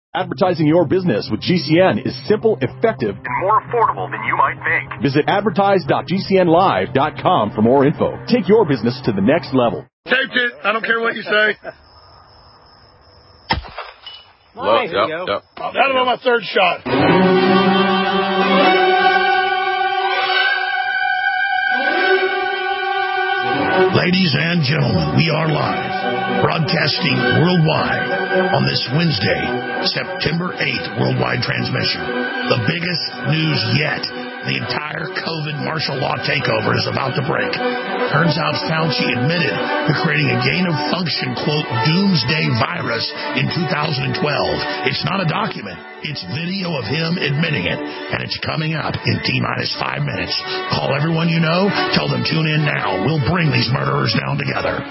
Advertising your business with GCN is simple, effective, and more affordable than you might think. Visit advertise.gcnlive.com for more info. Take your business to the next level. Taped it. I don't care what you say. Nice. Yep. I'm out on my third shot. Ladies and gentlemen, we are live, broadcasting worldwide on this Wednesday, September 8th, worldwide transmission. The biggest news yet. The entire COVID martial law takeover is about to break. Turns out Fauci admitted to creating a gain-of-function, quote, doomsday virus in 2012. It's not a document. It's video of him admitting it, and it's coming up in T-minus 5 minutes. Call everyone you know. Tell them tune in now. We'll bring these murderers down together.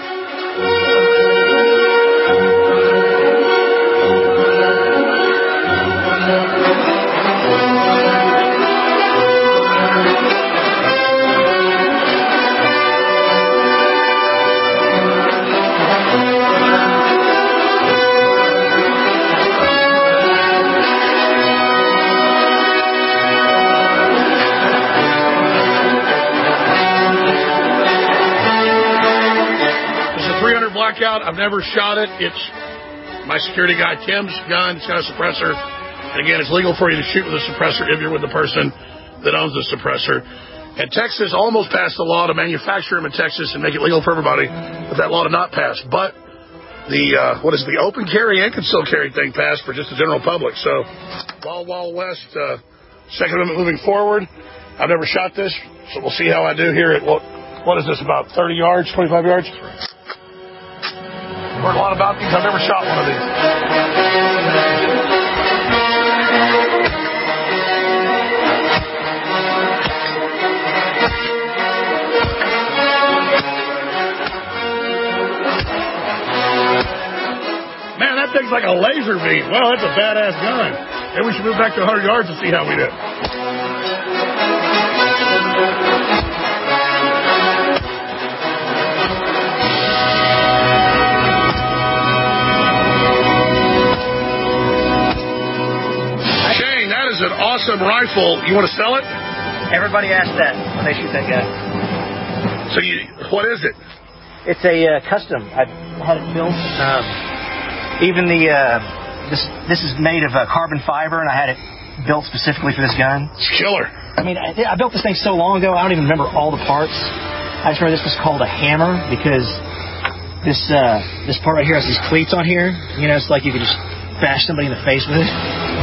Blackout. I've never shot it. It's my security guy Tim's gun. It's got a suppressor. And again, it's legal for you to shoot with a suppressor if you're with the person that owns the suppressor. And Texas almost passed a law to manufacture them in Texas and make it legal for everybody, but that law did not pass. But the open carry and concealed carry thing passed for just the general public. So Wild West, Second Amendment moving forward. I've never shot this, so we'll see how I do here at what is this, about 30 yards, 25 yards? Heard a lot about these. I've never shot one of these. Man, that thing's like a laser beam. Well, that's a badass gun. Maybe we should move back to 100 yards and see how we do. An awesome rifle. You want to sell it? Everybody asks that when they shoot that guy. So what is it? It's a custom. I had it built. Even this is made of carbon fiber, and I had it built specifically for this gun. It's killer. I mean, I built this thing so long ago, I don't even remember all the parts. I just remember this was called a hammer because this part right here has these cleats on here. You know, it's like you could just bash somebody in the face with it.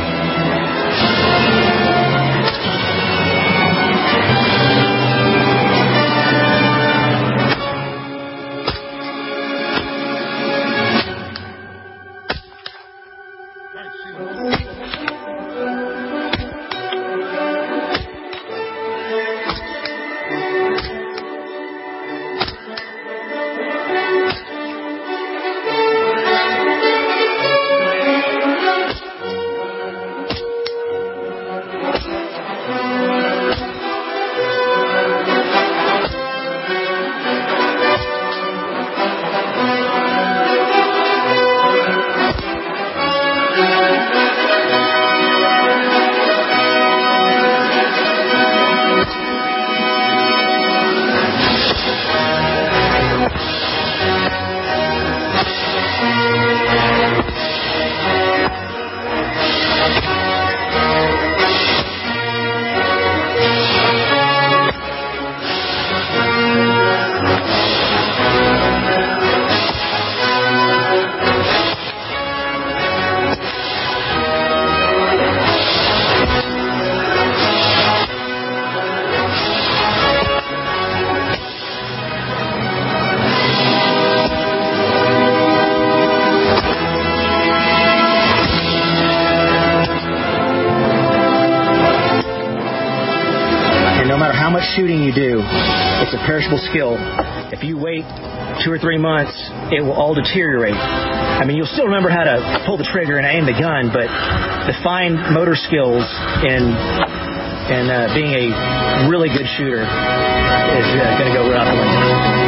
Shooting you do, it's a perishable skill. If you wait 2 or 3 months, it will all deteriorate. I mean, you'll still remember how to pull the trigger and aim the gun, but the fine motor skills and being a really good shooter is going to go right out the window.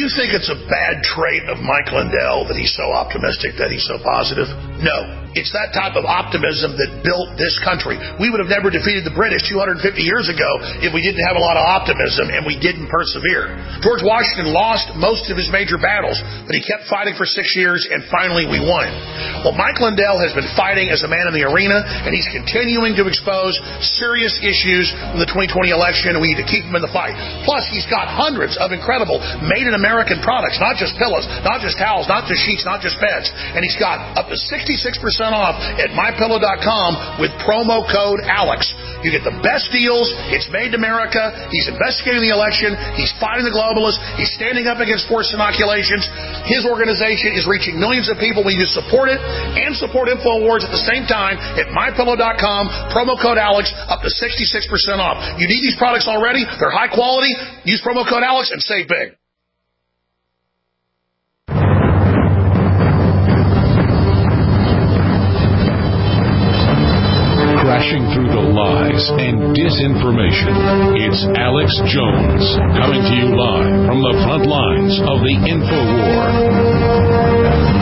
you think it's a bad trait of Mike Lindell that he's so optimistic, that he's so positive? No. It's that type of optimism that built this country. We would have never defeated the British 250 years ago if we didn't have a lot of optimism and we didn't persevere. George Washington lost most of his major battles, but he kept fighting for 6 years, and finally we won. Well, Mike Lindell has been fighting as a man in the arena, and he's continuing to expose serious issues in the 2020 election, and we need to keep him in the fight. Plus, he's got hundreds of incredible made-in-American products, not just pillows, not just towels, not just sheets, not just beds. And he's got up to 66% off at MyPillow.com with promo code ALEX. You get the best deals. It's made in America. He's investigating the election. He's fighting the globalists. He's standing up against forced inoculations. His organization is reaching millions of people. We need to support it and support InfoWars at the same time at MyPillow.com. Promo code ALEX, up to 66% off. You need these products already. They're high quality. Use promo code ALEX and save big. Crashing through the lies and disinformation. It's Alex Jones coming to you live from the front lines of the InfoWar.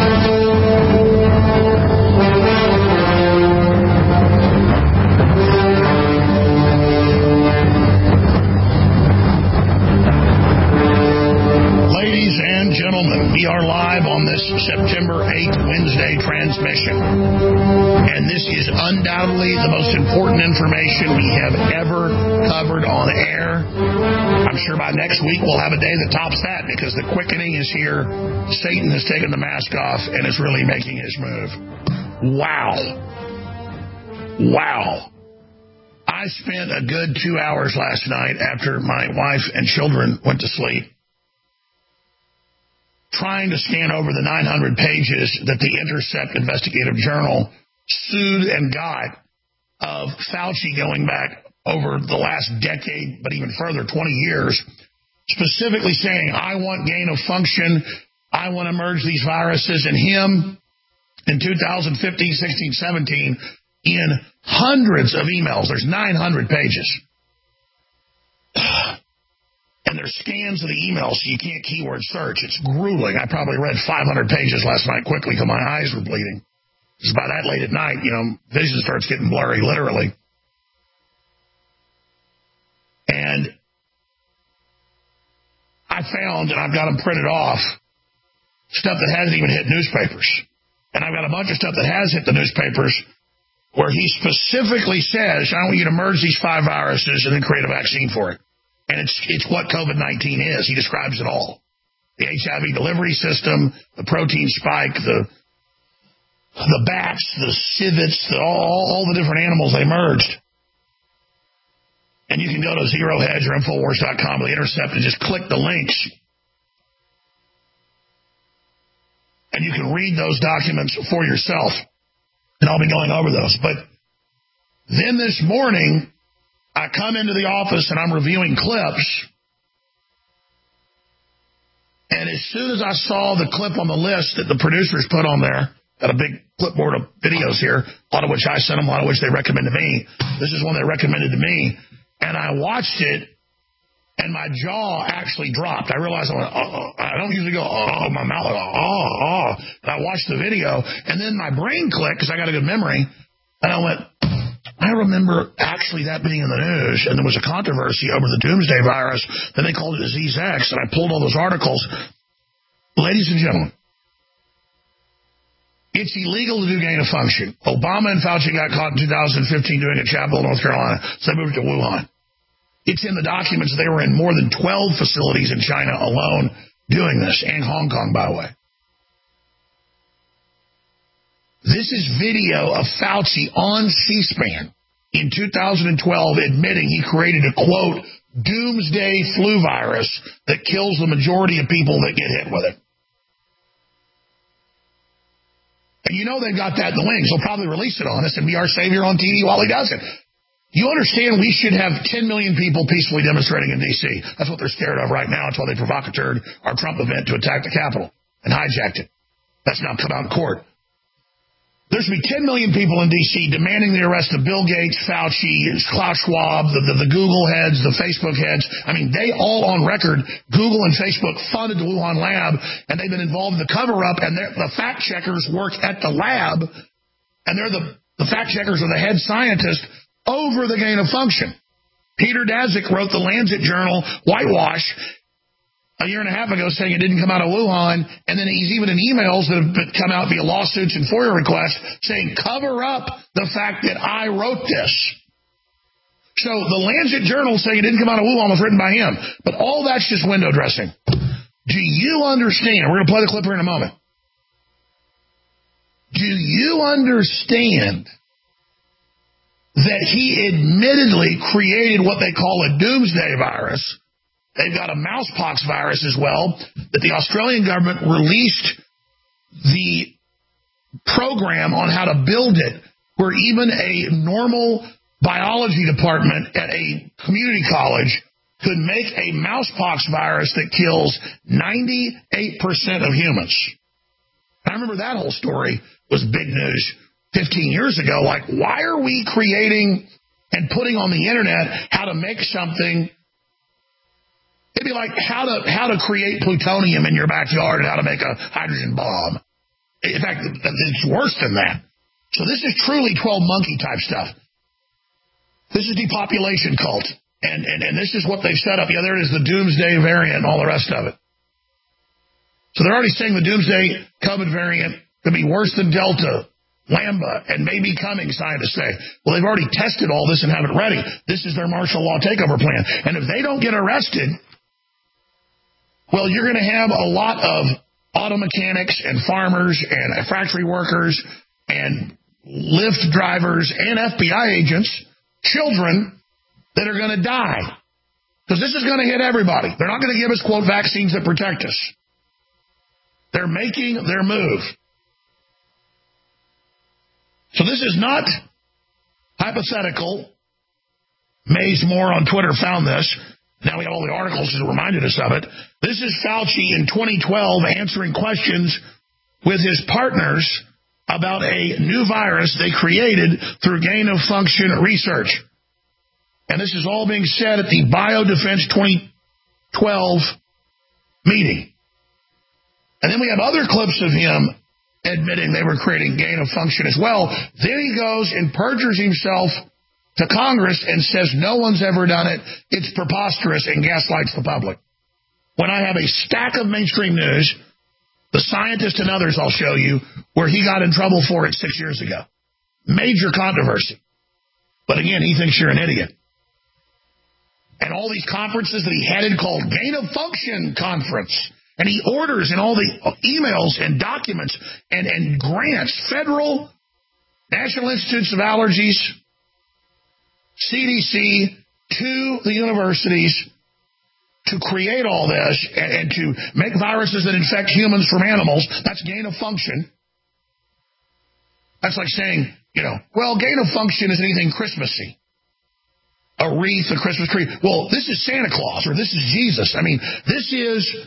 Ladies and gentlemen, we are live on this September 8th Wednesday transmission. And this is undoubtedly the most important information we have ever covered on air. I'm sure by next week we'll have a day that tops that, because the quickening is here. Satan has taken the mask off and is really making his move. Wow. I spent a good 2 hours last night after my wife and children went to sleep trying to scan over the 900 pages that the Intercept Investigative Journal sued and got of Fauci going back over the last decade, but even further, 20 years, specifically saying, I want gain of function, I want to merge these viruses, and him in 2015, 16, 17, in hundreds of emails. There's 900 pages. And there's scans of the emails, so you can't keyword search. It's grueling. I probably read 500 pages last night quickly till my eyes were bleeding. It's about that late at night, vision starts getting blurry, literally. And I found, and I've got them printed off, stuff that hasn't even hit newspapers. And I've got a bunch of stuff that has hit the newspapers where he specifically says, I want you to merge these 5 viruses and then create a vaccine for it. And it's what COVID-19 is. He describes it all. The HIV delivery system, the protein spike, the bats, the civets, all the different animals they merged. And you can go to Zero Hedge or Infowars.com or The Intercept and just click the links. And you can read those documents for yourself. And I'll be going over those. But then this morning, I come into the office and I'm reviewing clips. And as soon as I saw the clip on the list that the producers put on there, got a big clipboard of videos here, a lot of which I sent them, a lot of which they recommended to me. This is one they recommended to me. And I watched it, and my jaw actually dropped. I realized I don't usually go, my mouth, And I watched the video, and then my brain clicked, because I got a good memory, and I went, I remember actually that being in the news, and there was a controversy over the doomsday virus. Then they called it disease X, and I pulled all those articles. Ladies and gentlemen, it's illegal to do gain of function. Obama and Fauci got caught in 2015 doing it in Chapel, North Carolina, so they moved to Wuhan. It's in the documents. They were in more than 12 facilities in China alone doing this, and Hong Kong, by the way. This is video of Fauci on C-SPAN in 2012 admitting he created a, quote, doomsday flu virus that kills the majority of people that get hit with it. And you know they've got that in the wings. They'll probably release it on us and be our savior on TV while he does it. You understand we should have 10 million people peacefully demonstrating in D.C. That's what they're scared of right now. That's why they provocateured our Trump event to attack the Capitol and hijacked it. That's now come out in court. There should be 10 million people in D.C. demanding the arrest of Bill Gates, Fauci, Klaus Schwab, the Google heads, the Facebook heads. I mean, they all on record, Google and Facebook funded the Wuhan lab, and they've been involved in the cover-up, and the fact-checkers work at the lab, and they're the fact-checkers are the head scientists over the gain of function. Peter Daszak wrote the Lancet Journal whitewash a year and a half ago saying it didn't come out of Wuhan, and then he's even in emails that have come out via lawsuits and FOIA requests saying, cover up the fact that I wrote this. So the Lancet Journal saying it didn't come out of Wuhan was written by him. But all that's just window dressing. Do you understand? We're going to play the clip here in a moment. Do you understand that he admittedly created what they call a doomsday virus? They've got a mousepox virus as well, that the Australian government released the program on how to build it, where even a normal biology department at a community college could make a mousepox virus that kills 98% of humans. I remember that whole story was big news 15 years ago. Like, why are we creating and putting on the internet how to make something? It'd be like how to create plutonium in your backyard and how to make a hydrogen bomb. In fact, it's worse than that. So this is truly 12 monkey type stuff. This is depopulation cult. And this is what they've set up. Yeah, there it is, the doomsday variant and all the rest of it. So they're already saying the doomsday COVID variant could be worse than Delta, Lambda, and maybe coming, scientists say. Well, they've already tested all this and have it ready. This is their martial law takeover plan. And if they don't get arrested, well, you're going to have a lot of auto mechanics and farmers and factory workers and Lyft drivers and FBI agents, children, that are going to die. Because this is going to hit everybody. They're not going to give us, quote, vaccines that protect us. They're making their move. So this is not hypothetical. Maze Moore on Twitter found this. Now we have all the articles that reminded us of it. This is Fauci in 2012 answering questions with his partners about a new virus they created through gain-of-function research. And this is all being said at the Biodefense 2012 meeting. And then we have other clips of him admitting they were creating gain-of-function as well. Then he goes and perjures himself to Congress and says no one's ever done it, it's preposterous, and gaslights the public. When I have a stack of mainstream news, the Scientist and others I'll show you, where he got in trouble for it 6 years ago. Major controversy. But again, he thinks you're an idiot. And all these conferences that he headed called Gain of Function Conference. And he orders in all the emails and documents and grants, federal, National Institutes of Allergies, CDC, to the universities to create all this and to make viruses that infect humans from animals. That's gain of function. That's like saying, well, gain of function isn't anything Christmassy. A wreath, a Christmas tree. Well, this is Santa Claus or this is Jesus. I mean, this is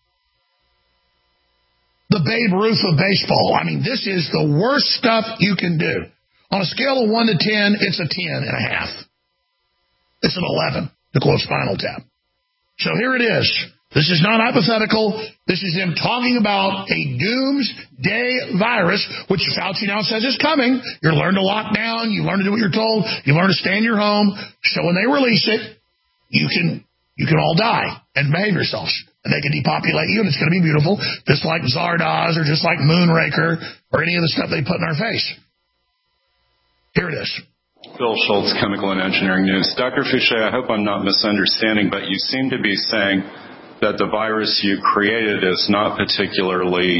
the Babe Ruth of baseball. I mean, this is the worst stuff you can do. On a scale of 1 to 10, it's a 10.5. It's an 11, to quote Spinal Tap. So here it is. This is not hypothetical. This is them talking about a doomsday virus, which Fauci now says is coming. You learn to lock down. You learn to do what you're told. You learn to stay in your home. So when they release it, you can all die and behave yourselves. And they can depopulate you, and it's going to be beautiful, just like Zardoz or just like Moonraker or any of the stuff they put in our face. Here it is. Bill Schultz, Chemical and Engineering News. Dr. Fouché, I hope I'm not misunderstanding, but you seem to be saying that the virus you created is not particularly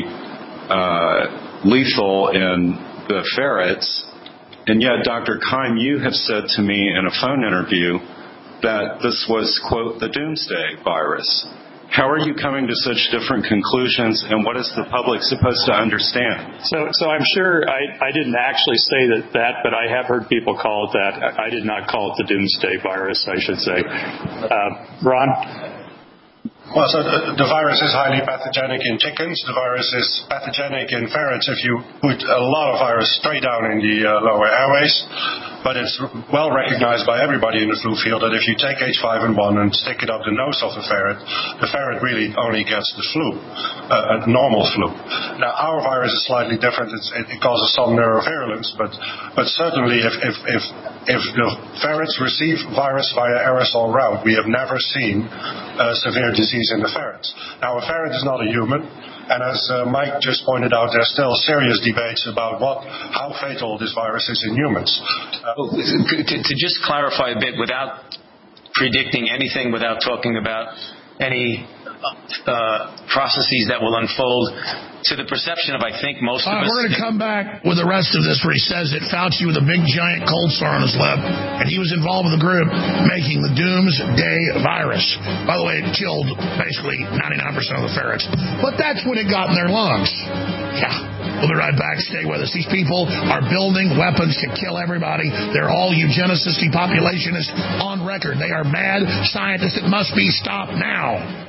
lethal in the ferrets. And yet, Dr. Keim, you have said to me in a phone interview that this was, quote, the doomsday virus. How are you coming to such different conclusions, and what is the public supposed to understand? So I'm sure I didn't actually say that, but I have heard people call it that. I did not call it the doomsday virus, I should say. Ron? Well, so the virus is highly pathogenic in chickens. The virus is pathogenic in ferrets if you put a lot of virus straight down in the lower airways. But it's well recognized by everybody in the flu field that if you take H5N1 and stick it up the nose of the ferret really only gets the flu, a normal flu. Now, our virus is slightly different. It causes some neurovirulence, but certainly if the ferrets receive virus via aerosol route, we have never seen severe disease in the ferrets. Now, a ferret is not a human. And as Mike just pointed out, there's still serious debates about how fatal this virus is in humans. To just clarify a bit, without predicting anything, without talking about any processes that will unfold, to the perception of, I think, most of us... We're going to come back with the rest of this where he says that Fauci with a big giant cold sore on his lip, and he was involved with the group making the doomsday virus. By the way, it killed basically 99% of the ferrets. But that's when it got in their lungs. Yeah. We'll be right back. Stay with us. These people are building weapons to kill everybody. They're all eugenicists, depopulationists on record. They are mad scientists that must be stopped now.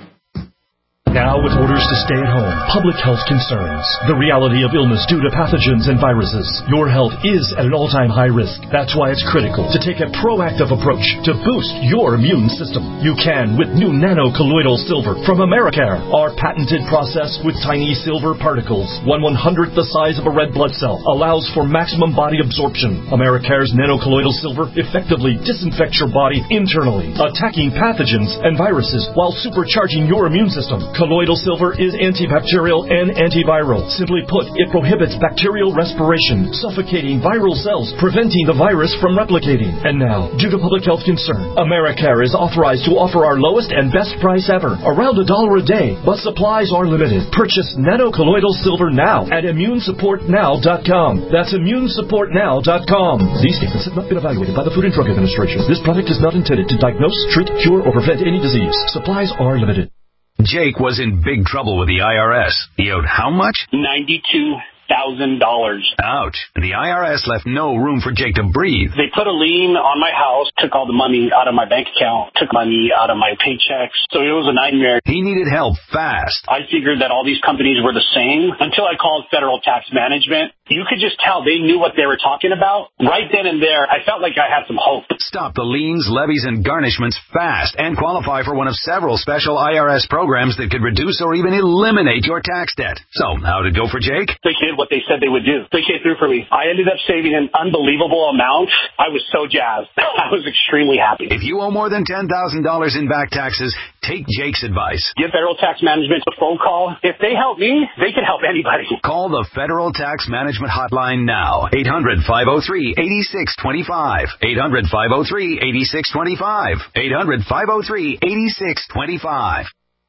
Now, with orders to stay at home, public health concerns, the reality of illness due to pathogens and viruses, your health is at an all-time high risk. That's why it's critical to take a proactive approach to boost your immune system. You can with new nano-colloidal silver from Americare. Our patented process with tiny silver particles, 1/100th the size of a red blood cell, allows for maximum body absorption. Americare's nano-colloidal silver effectively disinfects your body internally, attacking pathogens and viruses while supercharging your immune system. Colloidal silver is antibacterial and antiviral. Simply put, it prohibits bacterial respiration, suffocating viral cells, preventing the virus from replicating. And now, due to public health concern, Americare is authorized to offer our lowest and best price ever, around $1 a day, but supplies are limited. Purchase nano-colloidal silver now at immunesupportnow.com. That's immunesupportnow.com. These statements have not been evaluated by the Food and Drug Administration. This product is not intended to diagnose, treat, cure, or prevent any disease. Supplies are limited. Jake was in big trouble with the IRS. He owed how much? $92,000. Ouch. The IRS left no room for Jake to breathe. They put a lien on my house, took all the money out of my bank account, took money out of my paychecks. So it was a nightmare. He needed help fast. I figured that all these companies were the same until I called Federal Tax Management. You could just tell they knew what they were talking about. Right then and there, I felt like I had some hope. Stop the liens, levies, and garnishments fast and qualify for one of several special IRS programs that could reduce or even eliminate your tax debt. So, how did it go for Jake? They did what they said they would do. They came through for me. I ended up saving an unbelievable amount. I was so jazzed. I was extremely happy. If you owe more than $10,000 in back taxes, take Jake's advice. Give Federal Tax Management a phone call. If they help me, they can help anybody. Call the Federal Tax Management hotline now. 800-503-8625. 800-503-8625. 800-503-8625.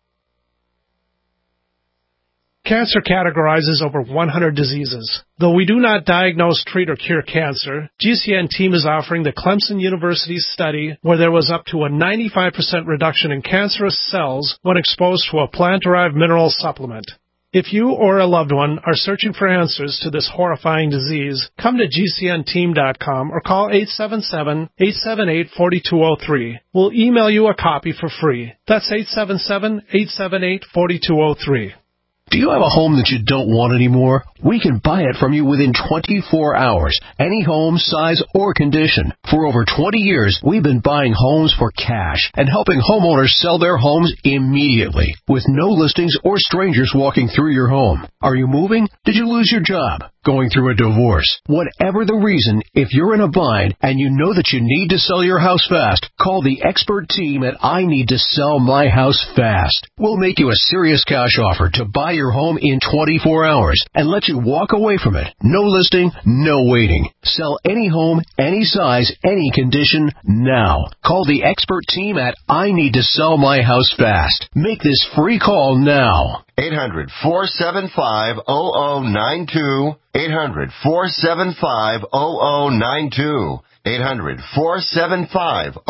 Cancer categorizes over 100 diseases. Though we do not diagnose, treat, or cure cancer, GCN team is offering the Clemson University study where there was up to a 95% reduction in cancerous cells when exposed to a plant-derived mineral supplement. If you or a loved one are searching for answers to this horrifying disease, come to GCNteam.com or call 877-878-4203. We'll email you a copy for free. That's 877-878-4203. Do you have a home that you don't want anymore? We can buy it from you within 24 hours. Any home, size, or condition. For over 20 years, we've been buying homes for cash and helping homeowners sell their homes immediately with no listings or strangers walking through your home. Are you moving? Did you lose your job? Going through a divorce? Whatever the reason, if you're in a bind and you know that you need to sell your house fast, call the expert team at I Need to Sell My House Fast. We'll make you a serious cash offer to buy your home in 24 hours and let you walk away from it. No listing, no waiting. Sell any home, any size, any condition, now. Call the expert team at I Need to Sell My House Fast. Make this free call now. 800-475-0092. 800-475-0092.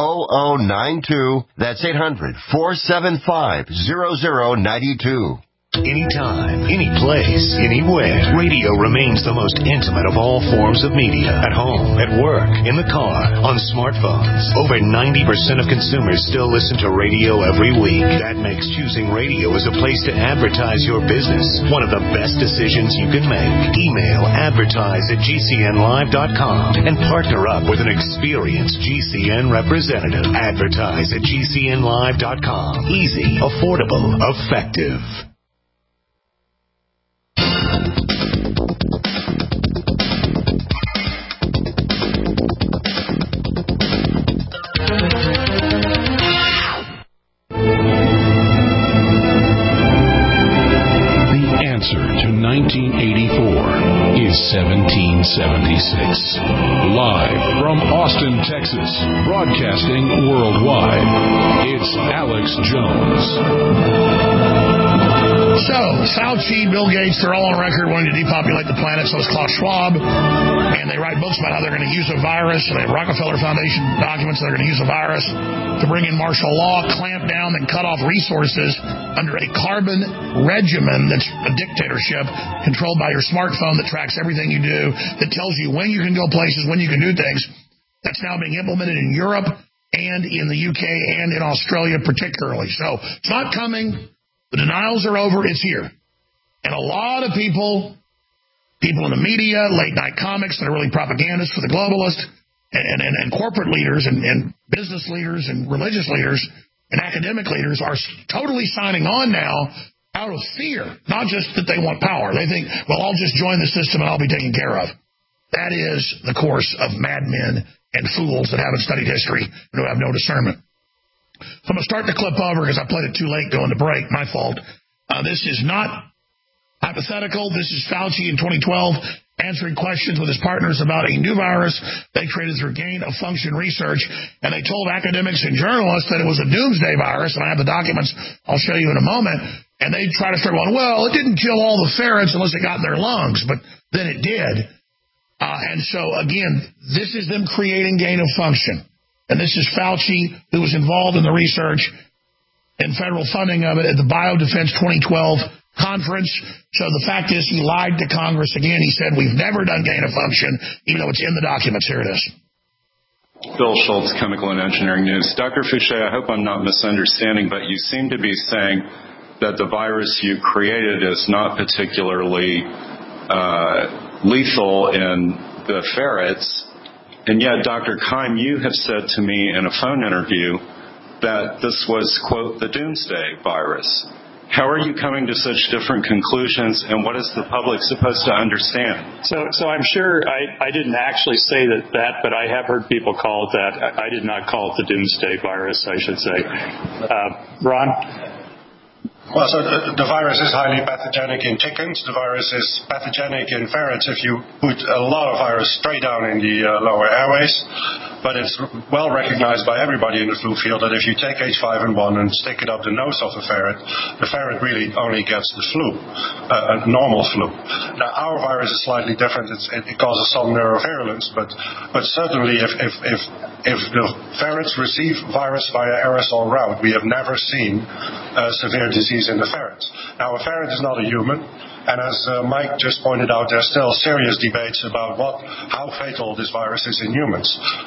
800-475-0092. That's 800-475-0092. Anytime, any place, anywhere. Radio remains the most intimate of all forms of media. At home, at work, in the car, on smartphones. Over 90% of consumers still listen to radio every week. That makes choosing radio as a place to advertise your business one of the best decisions you can make. Email advertise@gcnlive.com and partner up with an experienced GCN representative. Advertise@gcnlive.com. Easy, affordable, effective. Answer to 1984 is 1776. Live from Austin, Texas, broadcasting worldwide, it's Alex Jones. So, Fauci, Bill Gates, they're all on record wanting to depopulate the planet, so is Klaus Schwab. And they write books about how they're going to use a virus. They have Rockefeller Foundation documents that they're going to use a virus to bring in martial law, clamp down, and cut off resources under a carbon regimen that's a dictatorship controlled by your smartphone that tracks everything you do, that tells you when you can go places, when you can do things. That's now being implemented in Europe and in the UK and in Australia particularly. So, it's not coming. The denials are over. It's here. And a lot of people in the media, late-night comics that are really propagandists for the globalists, and corporate leaders and business leaders and religious leaders and academic leaders are totally signing on now out of fear, not just that they want power. They think, well, I'll just join the system and I'll be taken care of. That is the course of madmen and fools that haven't studied history and who have no discernment. So I'm going to start the clip over because I played it too late going to break. My fault. This is not hypothetical. This is Fauci in 2012 answering questions with his partners about a new virus they created through gain-of-function research. And they told academics and journalists that it was a doomsday virus. And I have the documents I'll show you in a moment. And they try to start going, well, it didn't kill all the ferrets unless it got in their lungs. But then it did. And so, again, this is them creating gain-of-function. And this is Fauci, who was involved in the research and federal funding of it at the Biodefense 2012 conference. So the fact is he lied to Congress again. He said, we've never done gain of function, even though it's in the documents. Here it is. Bill Schultz, Chemical and Engineering News. Dr. Fouché, I hope I'm not misunderstanding, but you seem to be saying that the virus you created is not particularly lethal in the ferrets. And yet, Dr. Keim, you have said to me in a phone interview that this was, quote, the doomsday virus. How are you coming to such different conclusions, and what is the public supposed to understand? So I'm sure I didn't actually say that, but I have heard people call it that. I did not call it the doomsday virus, I should say. Ron? Well, so the virus is highly pathogenic in chickens. The virus is pathogenic in ferrets if you put a lot of virus straight down in the lower airways. But it's well recognized by everybody in the flu field that if you take H5N1 and stick it up the nose of the ferret really only gets the flu, a normal flu. Now, our virus is slightly different. It causes some neurovirulence, but certainly if the ferrets receive virus via aerosol route, we have never seen severe disease in the ferrets. Now, a ferret is not a human, and as Mike just pointed out, there's still serious debates about how fatal this virus is in humans.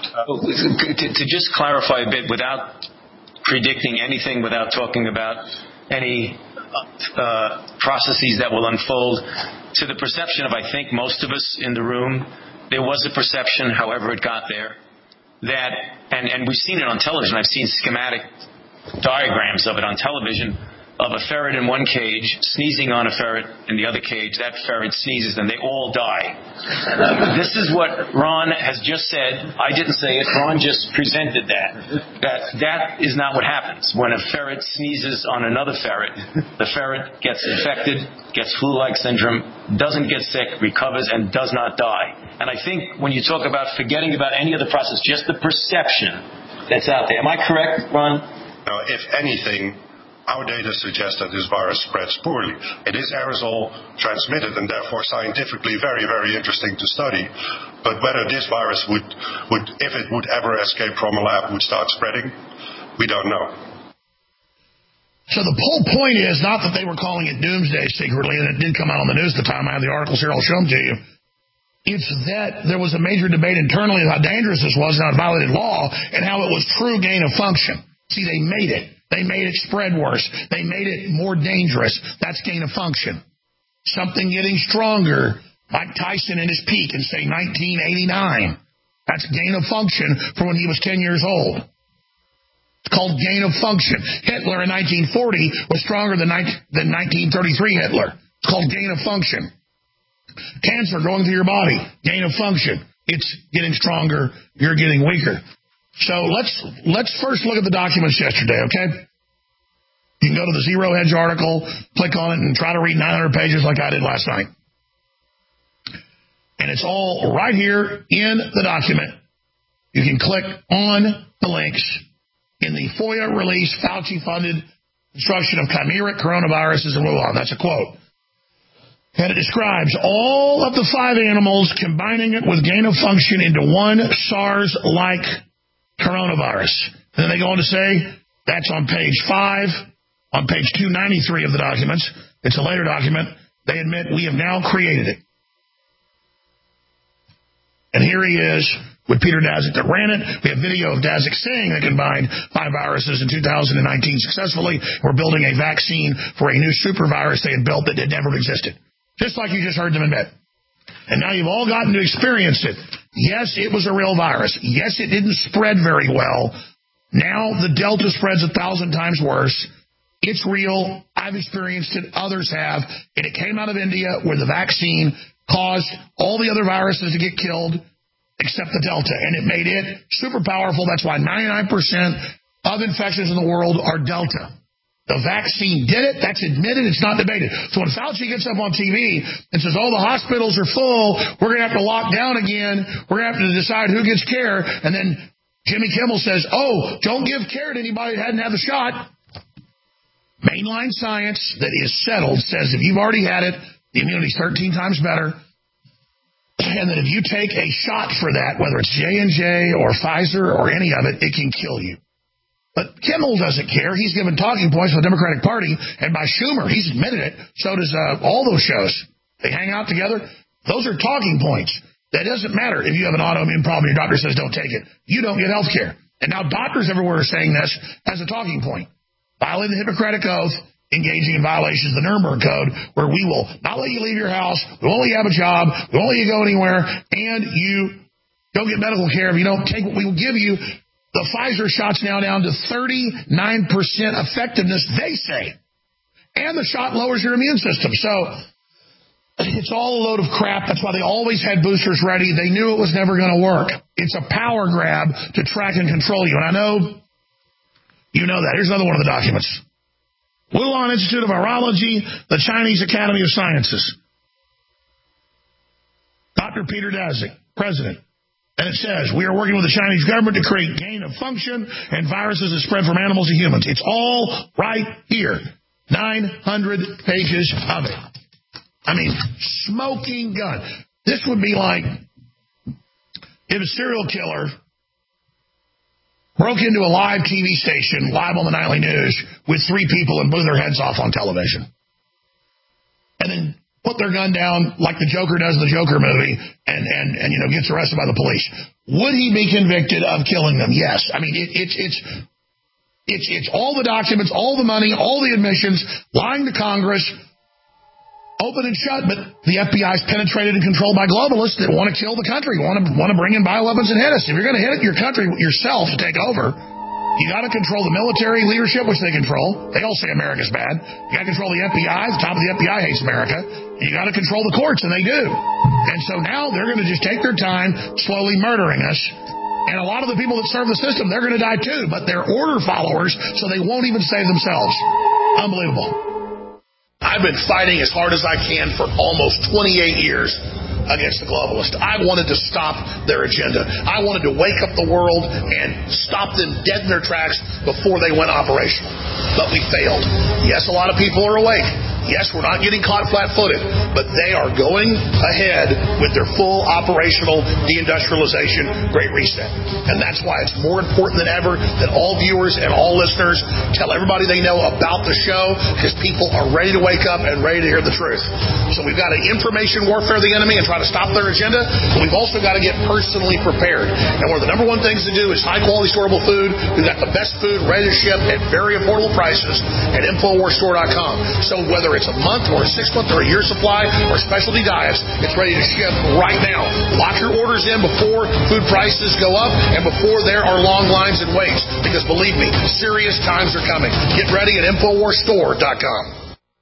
To just clarify a bit, without predicting anything, without talking about any processes that will unfold, to the perception of, I think, most of us in the room, there was a perception, however it got there, that, and we've seen it on television, I've seen schematic diagrams of it on television, of a ferret in one cage sneezing on a ferret in the other cage. That ferret sneezes and they all die. This is what Ron has just said. I didn't say it. Ron just presented that. That is not what happens. When a ferret sneezes on another ferret, the ferret gets infected, gets flu-like syndrome, doesn't get sick, recovers, and does not die. And I think when you talk about forgetting about any other process, just the perception that's out there. Am I correct, Ron? No, if anything, our data suggests that this virus spreads poorly. It is aerosol transmitted and therefore scientifically very, very interesting to study. But whether this virus would, if it would ever escape from a lab, would start spreading, we don't know. So the whole point is not that they were calling it doomsday secretly, and it didn't come out on the news at the time. I have the articles here. I'll show them to you. It's that there was a major debate internally of how dangerous this was and how it violated law and how it was true gain of function. See, they made it. They made it spread worse. They made it more dangerous. That's gain of function. Something getting stronger. Mike Tyson in his peak in, say, 1989. That's gain of function for when he was 10 years old. It's called gain of function. Hitler in 1940 was stronger than 1933 Hitler. It's called gain of function. Cancer going through your body, gain of function. It's getting stronger, you're getting weaker. So let's first look at the documents yesterday, okay? You can go to the Zero Hedge article, click on it, and try to read 900 pages like I did last night. And it's all right here in the document. You can click on the links in the FOIA release, Fauci-funded destruction of chimeric coronaviruses in Wuhan. That's a quote. And it describes all of the 5 animals combining it with gain of function into one SARS-like coronavirus. And then they go on to say, that's on page 5, on page 293 of the documents. It's a later document. They admit we have now created it. And here he is with Peter Daszak that ran it. We have video of Daszak saying they combined 5 viruses in 2019 successfully. We're building a vaccine for a new super virus they had built that had never existed. Just like you just heard them admit. And now you've all gotten to experience it. Yes, it was a real virus. Yes, it didn't spread very well. Now the Delta spreads 1,000 times worse. It's real. I've experienced it. Others have. And it came out of India where the vaccine caused all the other viruses to get killed except the Delta. And it made it super powerful. That's why 99% of infections in the world are Delta. The vaccine did it. That's admitted. It's not debated. So when Fauci gets up on TV and says, oh, the hospitals are full, we're going to have to lock down again, we're going to have to decide who gets care, and then Jimmy Kimmel says, oh, don't give care to anybody that hadn't had the shot. Mainline science that is settled says if you've already had it, the immunity's 13 times better, and that if you take a shot for that, whether it's J&J or Pfizer or any of it, it can kill you. But Kimmel doesn't care. He's given talking points for the Democratic Party, and by Schumer, he's admitted it. So does all those shows. They hang out together. Those are talking points. That doesn't matter if you have an autoimmune problem and your doctor says don't take it. You don't get health care. And now doctors everywhere are saying this as a talking point. Violating the Hippocratic Oath, engaging in violations of the Nuremberg Code, where we will not let you leave your house, we won't let you have a job, we won't let you go anywhere, and you don't get medical care if you don't take what we will give you. The Pfizer shot's now down to 39% effectiveness, they say. And the shot lowers your immune system. So it's all a load of crap. That's why they always had boosters ready. They knew it was never going to work. It's a power grab to track and control you. And I know you know that. Here's another one of the documents. Wuhan Institute of Virology, the Chinese Academy of Sciences. Dr. Peter Daszak, president. And it says, we are working with the Chinese government to create gain of function and viruses that spread from animals to humans. It's all right here. 900 pages of it. I mean, smoking gun. This would be like if a serial killer broke into a live TV station, live on the nightly news, with 3 people and blew their heads off on television. And then put their gun down like the Joker does in the Joker movie and gets arrested by the police. Would he be convicted of killing them? Yes. I mean, it's all the documents, all the money, all the admissions, lying to Congress, open and shut, but the FBI is penetrated and controlled by globalists that want to kill the country, want to bring in bioweapons and hit us. If you're going to hit your country yourself to take over, you got to control the military leadership, which they control. They all say America's bad. You got to control the FBI. The top of the FBI hates America. And you got to control the courts, and they do. And so now they're going to just take their time slowly murdering us. And a lot of the people that serve the system, they're going to die too, but they're order followers, so they won't even save themselves. Unbelievable. I've been fighting as hard as I can for almost 28 years against the globalists. I wanted to stop their agenda. I wanted to wake up the world and stop them dead in their tracks before they went operational. But we failed. Yes, a lot of people are awake. Yes, we're not getting caught flat-footed, but they are going ahead with their full operational deindustrialization Great Reset. And that's why it's more important than ever that all viewers and all listeners tell everybody they know about the show, because people are ready to wake up and ready to hear the truth. So we've got to information warfare the enemy and try to stop their agenda, and we've also got to get personally prepared. And one of the number one things to do is high-quality, storable food. We've got the best food ready to ship at very affordable prices at InfoWarsStore.com. So whether it's a month or a 6-month or a year supply or specialty diets, it's ready to ship right now. Lock your orders in before food prices go up and before there are long lines and waits, because believe me, serious times are coming. Get ready at InfoWarsStore.com.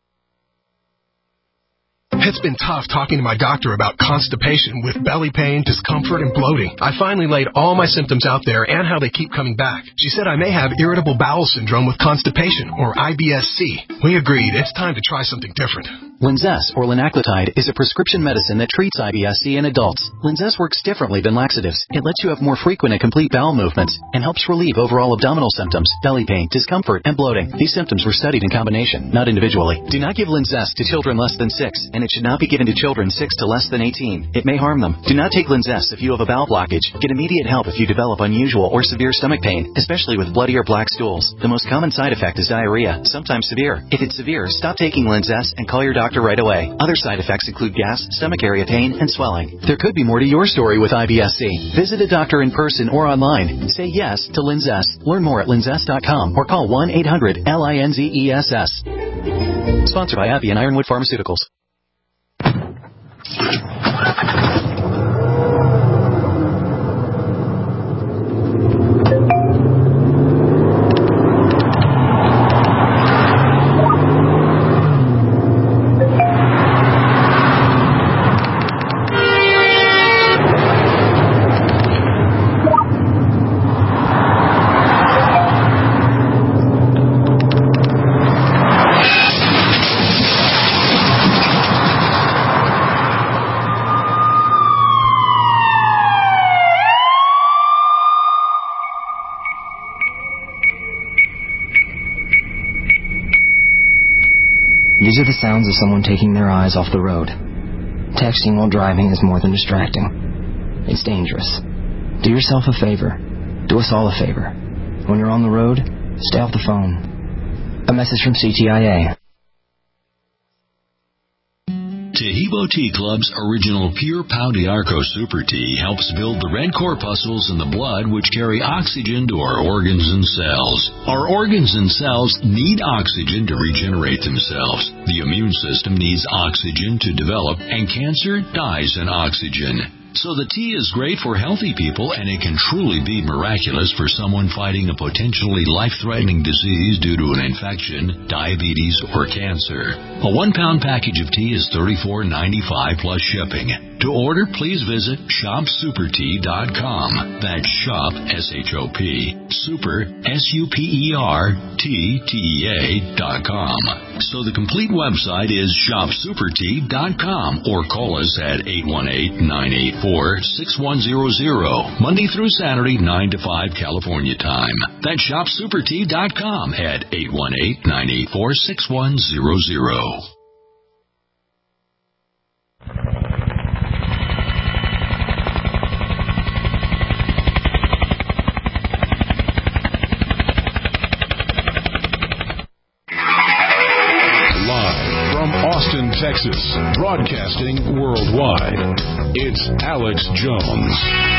It's been tough talking to my doctor about constipation with belly pain, discomfort, and bloating. I finally laid all my symptoms out there and how they keep coming back. She said I may have irritable bowel syndrome with constipation, or IBS-C. We agreed it's time to try something different. Linzess, or linaclotide, is a prescription medicine that treats IBS-C in adults. Linzess works differently than laxatives. It lets you have more frequent and complete bowel movements and helps relieve overall abdominal symptoms, belly pain, discomfort, and bloating. These symptoms were studied in combination, not individually. Do not give Linzess to children less than 6, and it should not be given to children 6 to less than 18. It may harm them. Do not take Linzess if you have a bowel blockage. Get immediate help if you develop unusual or severe stomach pain, especially with bloody or black stools. The most common side effect is diarrhea, sometimes severe. If it's severe, stop taking Linzess and call your doctor right away. Other side effects include gas, stomach area pain, and swelling. There could be more to your story with IBS-C. Visit a doctor in person or online. Say yes to Linzess. Learn more at linzess.com or call 1-800-LINZESS. Sponsored by AbbVie and Ironwood Pharmaceuticals. These are the sounds of someone taking their eyes off the road. Texting while driving is more than distracting. It's dangerous. Do yourself a favor. Do us all a favor. When you're on the road, stay off the phone. A message from CTIA. Taheebo Tea Club's original Pure Pau d'Arco Super Tea helps build the red corpuscles in the blood which carry oxygen to our organs and cells. Our organs and cells need oxygen to regenerate themselves. The immune system needs oxygen to develop, and cancer dies in oxygen. So the tea is great for healthy people, and it can truly be miraculous for someone fighting a potentially life-threatening disease due to an infection, diabetes, or cancer. A 1-pound package of tea is $34.95 plus shipping. To order, please visit shopsupertea.com. That's shop, S-H-O-P, super, S-U-P-E-R-T-T-E-A.com. So the complete website is shopsupertea.com, or call us at 818-984-6100, Monday through Saturday, 9 to 5 California time. That's shopsupertea.com at 818-984-6100. Austin, Texas, broadcasting worldwide. It's Alex Jones.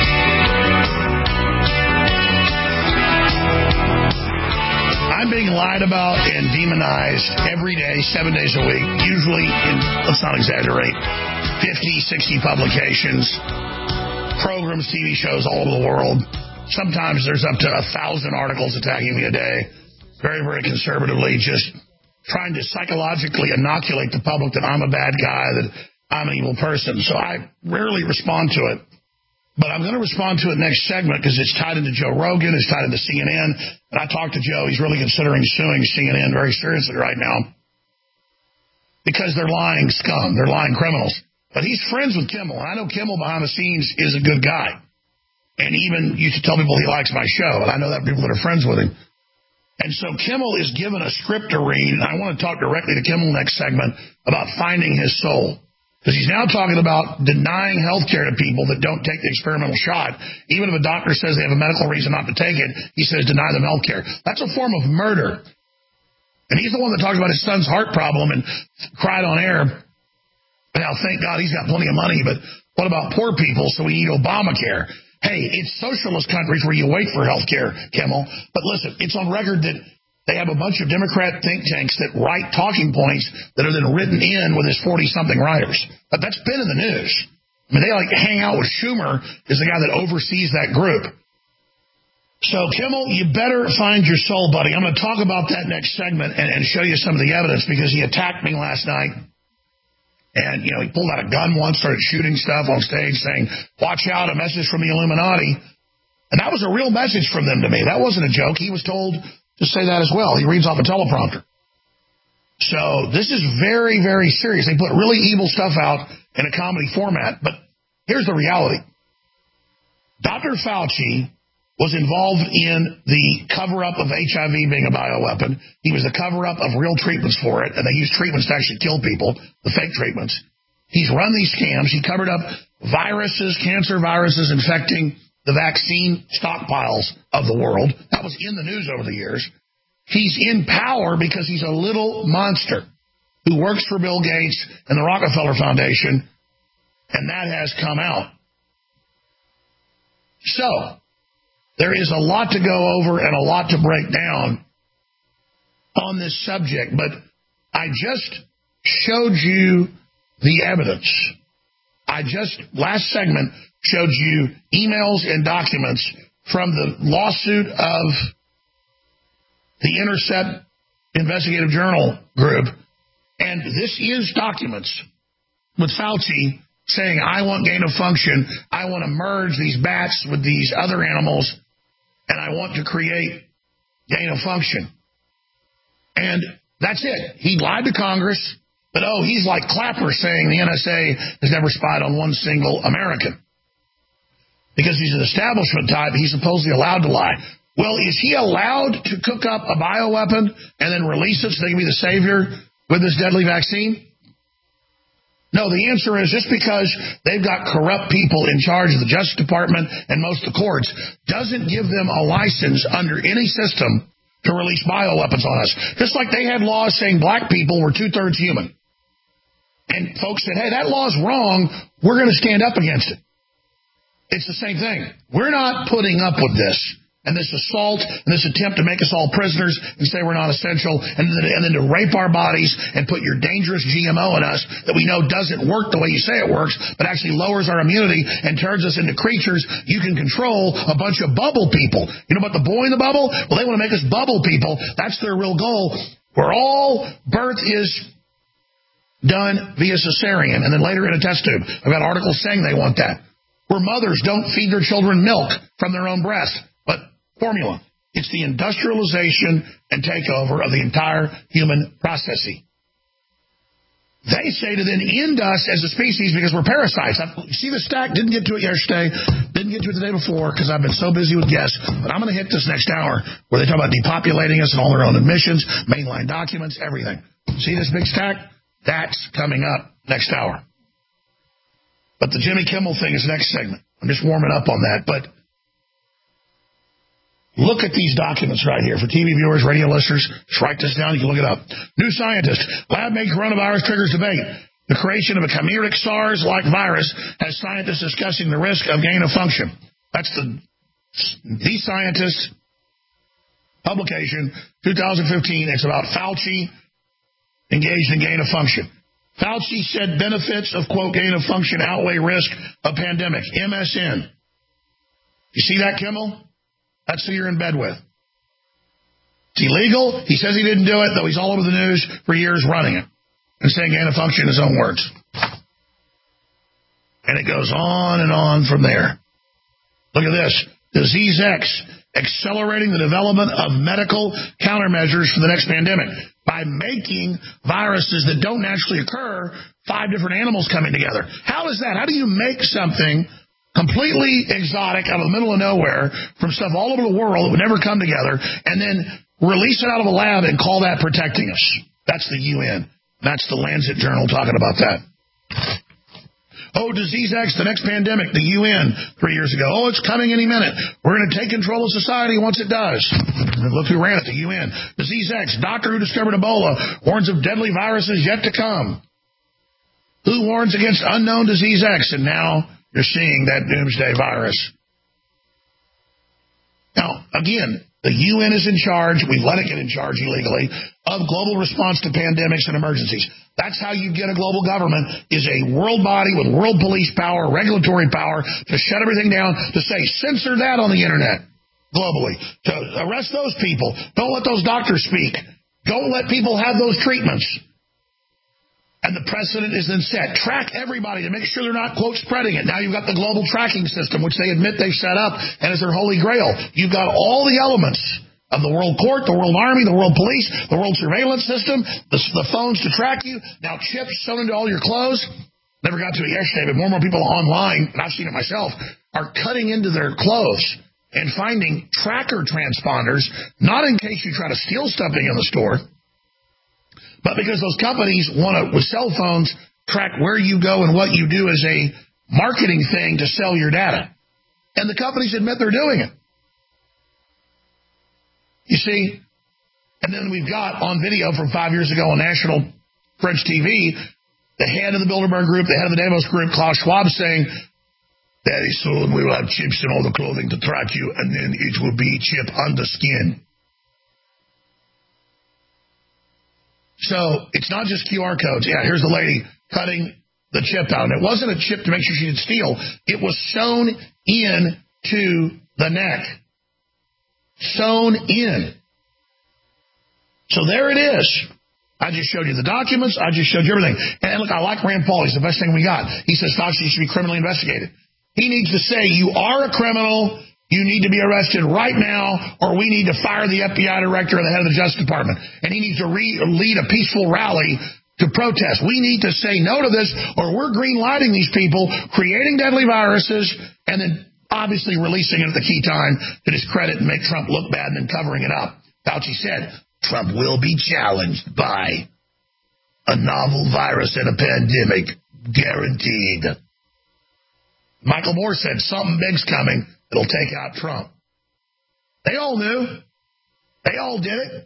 I'm being lied about and demonized every day, 7 days a week, usually in, let's not exaggerate, 50, 60 publications, programs, TV shows all over the world. Sometimes there's up to 1,000 articles attacking me a day, very, very conservatively, just trying to psychologically inoculate the public that I'm a bad guy, that I'm an evil person. So I rarely respond to it. But I'm going to respond to it next segment because it's tied into Joe Rogan, it's tied into CNN. And I talked to Joe. He's really considering suing CNN very seriously right now because they're lying scum. They're lying criminals. But he's friends with Kimmel. And I know Kimmel behind the scenes is a good guy. And even used to tell people he likes my show. And I know that people that are friends with him. And so Kimmel is given a script to read, and I want to talk directly to Kimmel next segment about finding his soul. Because he's now talking about denying health care to people that don't take the experimental shot. Even if a doctor says they have a medical reason not to take it, he says deny them health care. That's a form of murder. And he's the one that talked about his son's heart problem and cried on air. Now, thank God he's got plenty of money, but what about poor people? So we need Obamacare. Hey, it's socialist countries where you wait for health care, Kimmel. But listen, it's on record that they have a bunch of Democrat think tanks that write talking points that are then written in with his 40-something writers. But that's been in the news. I mean, they like hang out with Schumer, is the guy that oversees that group. So, Kimmel, you better find your soul, buddy. I'm going to talk about that next segment and show you some of the evidence, because he attacked me last night. And, he pulled out a gun once, started shooting stuff on stage saying, watch out, a message from the Illuminati. And that was a real message from them to me. That wasn't a joke. He was told to say that as well. He reads off a teleprompter. So this is very, very serious. They put really evil stuff out in a comedy format. But here's the reality. Dr. Fauci was involved in the cover-up of HIV being a bioweapon. He was the cover-up of real treatments for it, and they used treatments to actually kill people, the fake treatments. He's run these scams. He covered up viruses, cancer viruses infecting the vaccine stockpiles of the world. That was in the news over the years. He's in power because he's a little monster who works for Bill Gates and the Rockefeller Foundation, and that has come out. So, there is a lot to go over and a lot to break down on this subject, but I just showed you the evidence. Last segment, showed you emails and documents from the lawsuit of the Intercept Investigative Journal group. And this is documents with Fauci saying, I want gain of function. I want to merge these bats with these other animals, and I want to create gain of function. And that's it. He lied to Congress, but he's like Clapper saying the NSA has never spied on one single American. Because he's an establishment type, he's supposedly allowed to lie. Well, is he allowed to cook up a bioweapon and then release it so they can be the savior with this deadly vaccine? No, the answer is just because they've got corrupt people in charge of the Justice Department and most of the courts doesn't give them a license under any system to release bioweapons on us. Just like they had laws saying black people were 2/3 human. And folks said, hey, that law's wrong. We're going to stand up against it. It's the same thing. We're not putting up with this and this assault and this attempt to make us all prisoners and say we're not essential and then to rape our bodies and put your dangerous GMO in us that we know doesn't work the way you say it works, but actually lowers our immunity and turns us into creatures you can control, a bunch of bubble people. You know about the boy in the bubble? Well, they want to make us bubble people. That's their real goal, where all birth is done via cesarean and then later in a test tube. I've got articles saying they want that. Where mothers don't feed their children milk from their own breast, but formula. It's the industrialization and takeover of the entire human processing. They say to then end us as a species because we're parasites. You see the stack? Didn't get to it yesterday. Didn't get to it the day before because I've been so busy with guests. But I'm going to hit this next hour where they talk about depopulating us and all their own admissions, mainline documents, everything. See this big stack? That's coming up next hour. But the Jimmy Kimmel thing is next segment. I'm just warming up on that. But look at these documents right here. For TV viewers, radio listeners, just write this down. You can look it up. New Scientist. Lab-made coronavirus triggers debate. The creation of a chimeric SARS-like virus has scientists discussing the risk of gain of function. That's the Scientist publication, 2015. It's about Fauci engaged in gain of function. Fauci said benefits of, quote, gain of function outweigh risk of pandemic. MSN. You see that, Kimmel? That's who you're in bed with. It's illegal. He says he didn't do it, though he's all over the news for years running it and saying gain of function in his own words. And it goes on and on from there. Look at this. Disease X, accelerating the development of medical countermeasures for the next pandemic by making viruses that don't naturally occur, 5 different animals coming together. How is that? How do you make something completely exotic out of the middle of nowhere from stuff all over the world that would never come together, and then release it out of a lab and call that protecting us. That's the UN. That's the Lancet Journal talking about that. Oh, Disease X, the next pandemic, the UN 3 years ago. Oh, it's coming any minute. We're going to take control of society once it does. And look who ran it, the UN. Disease X, doctor who discovered Ebola, warns of deadly viruses yet to come. Who warns against unknown Disease X? And now you're seeing that doomsday virus. Now, again, the UN is in charge, we let it get in charge illegally, of global response to pandemics and emergencies. That's how you get a global government, is a world body with world police power, regulatory power, to shut everything down, to say, censor that on the internet globally, to arrest those people. Don't let those doctors speak. Don't let people have those treatments. And the precedent is then set. Track everybody to make sure they're not, quote, spreading it. Now you've got the global tracking system, which they admit they've set up, and is their holy grail. You've got all the elements of the world court, the world army, the world police, the world surveillance system, the phones to track you, now chips sewn into all your clothes. Never got to it yesterday, but more and more people online, and I've seen it myself, are cutting into their clothes and finding tracker transponders, not in case you try to steal something in the store, but because those companies want to, with cell phones, track where you go and what you do as a marketing thing to sell your data. And the companies admit they're doing it. You see? And then we've got on video from 5 years ago on national French TV, the head of the Bilderberg Group, the head of the Davos Group, Klaus Schwab, saying, very soon we will have chips in all the clothing to track you, and then it will be chip on the skin. So it's not just QR codes. Yeah, here's the lady cutting the chip out. And it wasn't a chip to make sure she didn't steal. It was sewn into the neck. Sewn in. So there it is. I just showed you the documents. I just showed you everything. And look, I like Rand Paul. He's the best thing we got. He says Fauci should be criminally investigated. He needs to say, you are a criminal. You need to be arrested right now, or we need to fire the FBI director and the head of the Justice Department. And he needs to lead a peaceful rally to protest. We need to say no to this, or we're green-lighting these people, creating deadly viruses, and then obviously releasing it at the key time to discredit and make Trump look bad and then covering it up. Fauci said, Trump will be challenged by a novel virus and a pandemic, guaranteed. Michael Moore said, something big's coming. It'll take out Trump. They all knew. They all did it.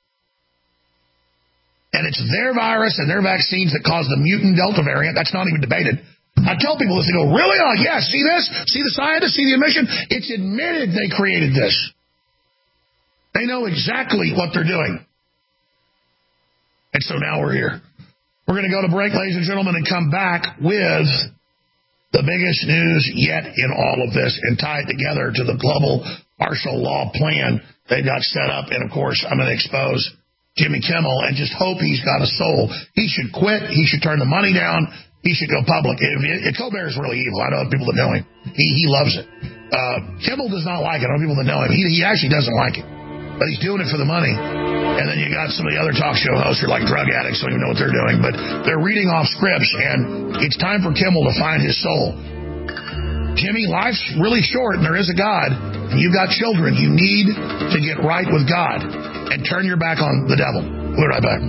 And it's their virus and their vaccines that caused the mutant Delta variant. That's not even debated. I tell people this, they go, really? Oh, yeah, see this? See the scientists? See the admission? It's admitted they created this. They know exactly what they're doing. And so now we're here. We're going to go to break, ladies and gentlemen, and come back with the biggest news yet in all of this, and tie it together to the global martial law plan they got set up. And, of course, I'm going to expose Jimmy Kimmel and just hope he's got a soul. He should quit. He should turn the money down. He should go public. If Colbert is really evil. I know people that know him. He loves it. Kimmel does not like it. I know people that know him. He actually doesn't like it. But he's doing it for the money. And then you got some of the other talk show hosts who are like drug addicts, don't even know what they're doing. But they're reading off scripts, and it's time for Kimmel to find his soul. Jimmy, life's really short, and there is a God. And you've got children. You need to get right with God and turn your back on the devil. We'll be right back.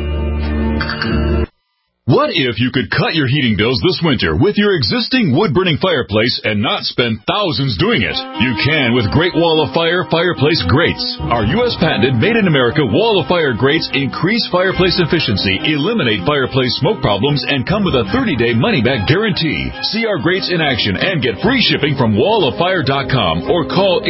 What if you could cut your heating bills this winter with your existing wood-burning fireplace and not spend thousands doing it? You can with Great Wall of Fire fireplace grates. Our U.S. patented made-in-America Wall of Fire grates increase fireplace efficiency, eliminate fireplace smoke problems, and come with a 30-day money-back guarantee. See our grates in action and get free shipping from walloffire.com or call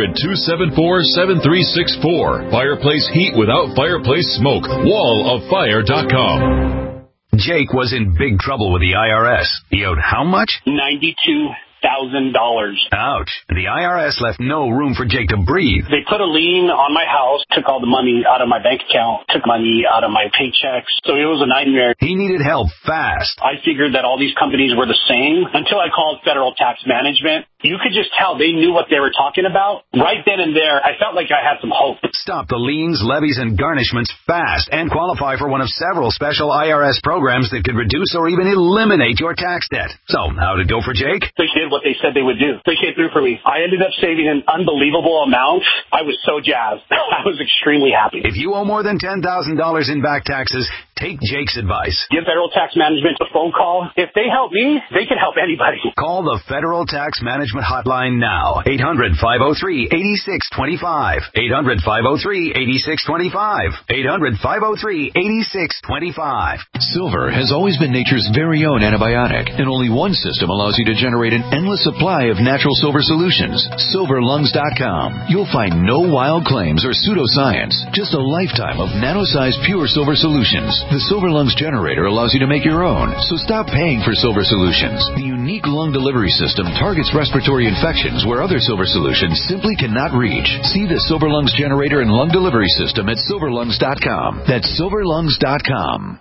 800-274-7364. Fireplace heat without fireplace smoke. walloffire.com. Jake was in big trouble with the IRS. He owed how much? $92,000. Ouch. The IRS left no room for Jake to breathe. They put a lien on my house, took all the money out of my bank account, took money out of my paychecks. So it was a nightmare. He needed help fast. I figured that all these companies were the same until I called Federal Tax Management. You could just tell they knew what they were talking about. Right then and there, I felt like I had some hope. Stop the liens, levies, and garnishments fast and qualify for one of several special IRS programs that could reduce or even eliminate your tax debt. So, how'd it go for Jake? They did what they said they would do. They came through for me. I ended up saving an unbelievable amount. I was so jazzed. I was extremely happy. If you owe more than $10,000 in back taxes, take Jake's advice. Give Federal Tax Management a phone call. If they help me, they can help anybody. Call the Federal Tax Management Hotline now. 800-503-8625. 800-503-8625. 800-503-8625. Silver has always been nature's very own antibiotic, and only one system allows you to generate an endless supply of natural silver solutions. SilverLungs.com. You'll find no wild claims or pseudoscience, just a lifetime of nano-sized pure silver solutions. The Silver Lungs generator allows you to make your own, so stop paying for silver solutions. The unique lung delivery system targets respiratory infections where other silver solutions simply cannot reach. See the Silver Lungs generator and lung delivery system at SilverLungs.com. That's SilverLungs.com.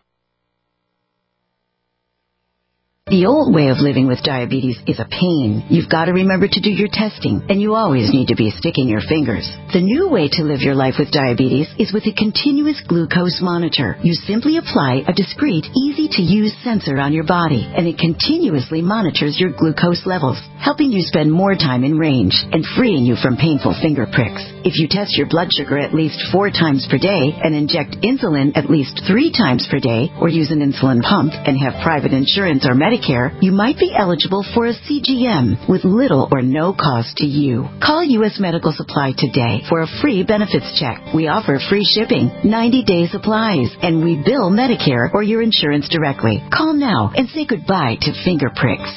The old way of living with diabetes is a pain. You've got to remember to do your testing, and you always need to be sticking your fingers. The new way to live your life with diabetes is with a continuous glucose monitor. You simply apply a discreet, easy-to-use sensor on your body, and it continuously monitors your glucose levels, helping you spend more time in range and freeing you from painful finger pricks. If you test your blood sugar at least 4 times per day and inject insulin at least 3 times per day, or use an insulin pump and have private insurance or Medicare, you might be eligible for a CGM with little or no cost to you. Call U.S. Medical Supply today for a free benefits check. We offer free shipping, 90-day supplies, and we bill Medicare or your insurance directly. Call now and say goodbye to finger pricks.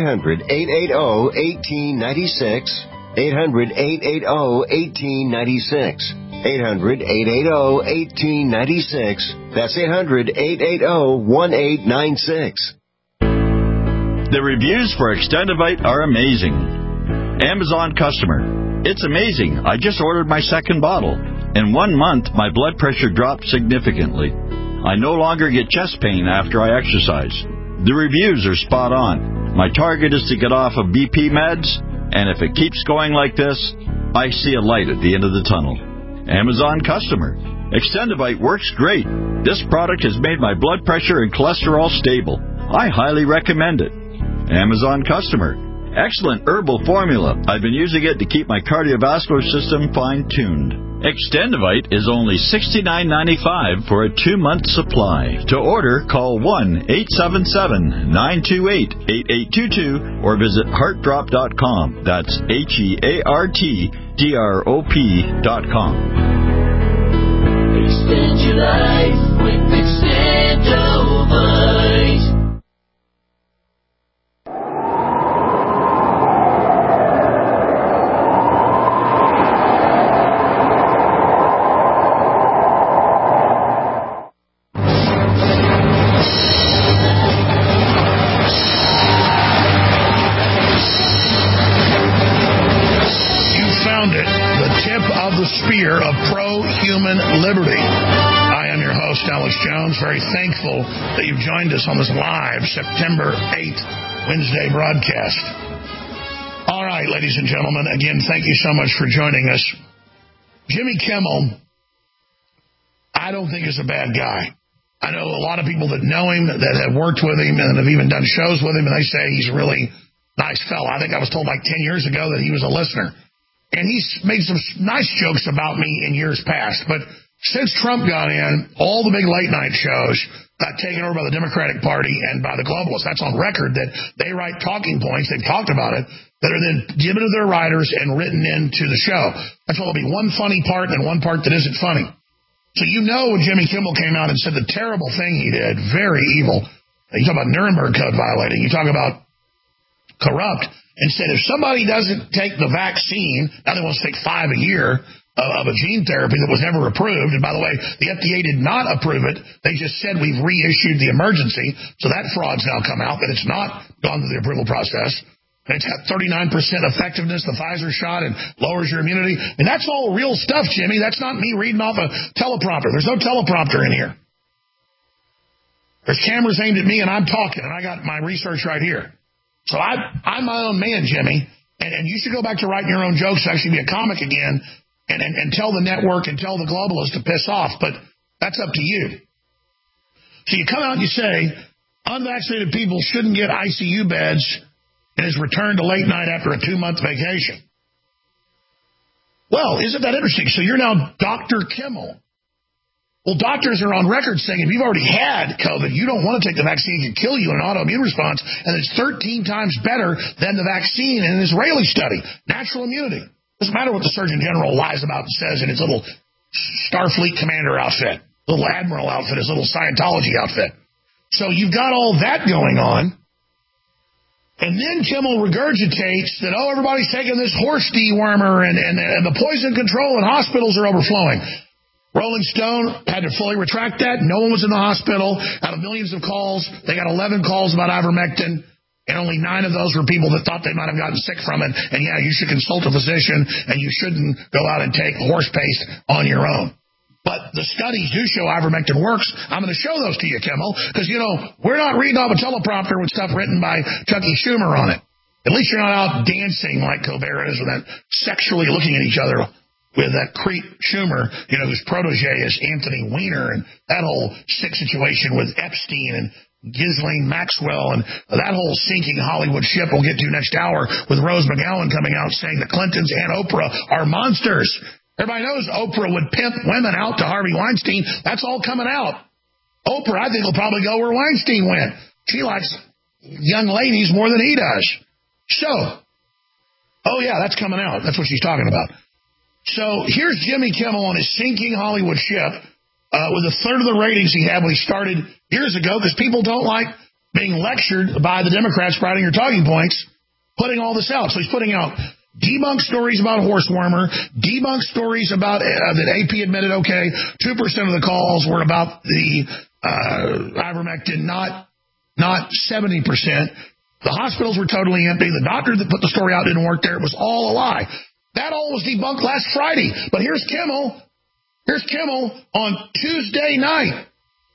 800-880-1896. 800-880-1896. 800-880-1896. That's 800-880-1896. The reviews for Extendivite are amazing. Amazon customer. It's amazing. I just ordered my second bottle. In 1 month, my blood pressure dropped significantly. I no longer get chest pain after I exercise. The reviews are spot on. My target is to get off of BP meds, and if it keeps going like this, I see a light at the end of the tunnel. Amazon customer. Extendivite works great. This product has made my blood pressure and cholesterol stable. I highly recommend it. Amazon customer. Excellent herbal formula. I've been using it to keep my cardiovascular system fine-tuned. Extendivite is only $69.95 for a 2-month supply. To order, call 1-877-928-8822 or visit heartdrop.com. That's HEARTDROP.com. Extend your life with Extendivite. Spear of pro-human liberty. I am your host, Alex Jones. Very thankful that you've joined us on this live September 8th Wednesday broadcast. All right, ladies and gentlemen, again, thank you so much for joining us. Jimmy Kimmel, I don't think is a bad guy. I know a lot of people that know him, that have worked with him, and have even done shows with him, and they say he's a really nice fella. I think I was told like 10 years ago that he was a listener. And he's made some nice jokes about me in years past. But since Trump got in, all the big late-night shows got taken over by the Democratic Party and by the globalists. That's on record that they write talking points, they've talked about it, that are then given to their writers and written into the show. That's why there'll be one funny part and one part that isn't funny. So you know when Jimmy Kimmel came out and said the terrible thing he did, very evil. You talk about Nuremberg Code violating. You talk about corrupt. And said if somebody doesn't take the vaccine, now they want to take 5 a year of a gene therapy that was never approved. And by the way, the FDA did not approve it. They just said we've reissued the emergency. So that fraud's now come out that it's not gone through the approval process. And it's got 39% effectiveness, the Pfizer shot, and lowers your immunity. And that's all real stuff, Jimmy. That's not me reading off a teleprompter. There's no teleprompter in here. There's cameras aimed at me, and I'm talking, and I got my research right here. So I'm my own man, Jimmy, and you should go back to writing your own jokes, actually be a comic again, and tell the network and tell the globalists to piss off, but that's up to you. So you come out and you say, unvaccinated people shouldn't get ICU beds and has returned to late night after a 2-month vacation. Well, isn't that interesting? So you're now Dr. Kimmel. Well, doctors are on record saying if you've already had COVID, you don't want to take the vaccine. It can kill you in an autoimmune response, and it's 13 times better than the vaccine in an Israeli study. Natural immunity. Doesn't matter what the Surgeon General lies about and says in his little Starfleet commander outfit, little admiral outfit, his little Scientology outfit. So you've got all that going on. And then Kimmel regurgitates that, everybody's taking this horse dewormer and the poison control and hospitals are overflowing. Rolling Stone had to fully retract that. No one was in the hospital. Out of millions of calls, they got 11 calls about ivermectin, and only 9 of those were people that thought they might have gotten sick from it. And yeah, you should consult a physician, and you shouldn't go out and take horse paste on your own. But the studies do show ivermectin works. I'm going to show those to you, Kimmel, because, we're not reading off a teleprompter with stuff written by Chucky Schumer on it. At least you're not out dancing like Colbert is with that sexually looking at each other with that creep Schumer, whose protege is Anthony Weiner, and that whole sick situation with Epstein and Ghislaine Maxwell, and that whole sinking Hollywood ship we'll get to next hour with Rose McGowan coming out saying the Clintons and Oprah are monsters. Everybody knows Oprah would pimp women out to Harvey Weinstein. That's all coming out. Oprah, I think, will probably go where Weinstein went. She likes young ladies more than he does. So, that's coming out. That's what she's talking about. So here's Jimmy Kimmel on his sinking Hollywood ship with a third of the ratings he had when he started years ago, because people don't like being lectured by the Democrats writing your talking points, putting all this out. So he's putting out debunked stories about horsewormer, debunked stories about that AP admitted, 2% of the calls were about the ivermectin, not 70%. The hospitals were totally empty. The doctor that put the story out didn't work there. It was all a lie. That all was debunked last Friday. But here's Kimmel. Here's Kimmel on Tuesday night.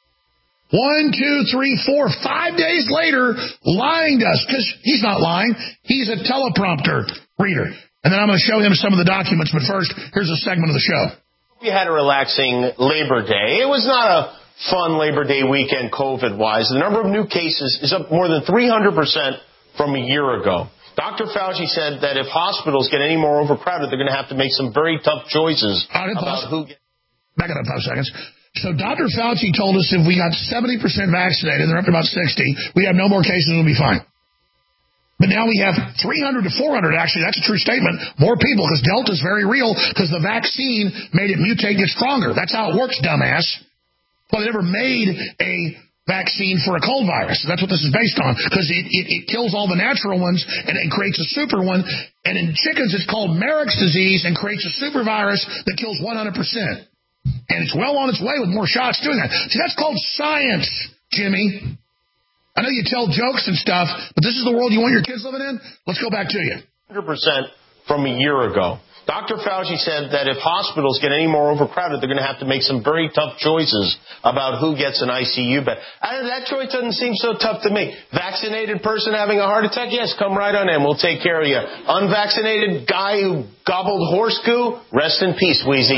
1, 2, 3, 4, 5 days later, lying to us. Because he's not lying. He's a teleprompter reader. And then I'm going to show him some of the documents. But first, here's a segment of the show. We had a relaxing Labor Day. It was not a fun Labor Day weekend COVID-wise. The number of new cases is up more than 300% from a year ago. Dr. Fauci said that if hospitals get any more overcrowded, they're going to have to make some very tough choices about who gets... Back it up 5 seconds. So Dr. Fauci told us if we got 70% vaccinated, they're up to about 60, we have no more cases, we'll be fine. But now we have 300 to 400, actually, that's a true statement, more people, because Delta's very real, because the vaccine made it mutate and get stronger. That's how it works, dumbass. Well, they never made a vaccine for a cold virus. That's what this is based on, because it kills all the natural ones and it creates a super one. And in chickens, it's called Marek's disease and creates a super virus that kills 100%. And it's well on its way with more shots doing that. See, that's called science, Jimmy. I know you tell jokes and stuff, but this is the world you want your kids living in? Let's go back to you. 100% from a year ago. Dr. Fauci said that if hospitals get any more overcrowded, they're going to have to make some very tough choices about who gets an ICU bed. That choice doesn't seem so tough to me. Vaccinated person having a heart attack? Yes, come right on in. We'll take care of you. Unvaccinated guy who gobbled horse goo? Rest in peace, Wheezy.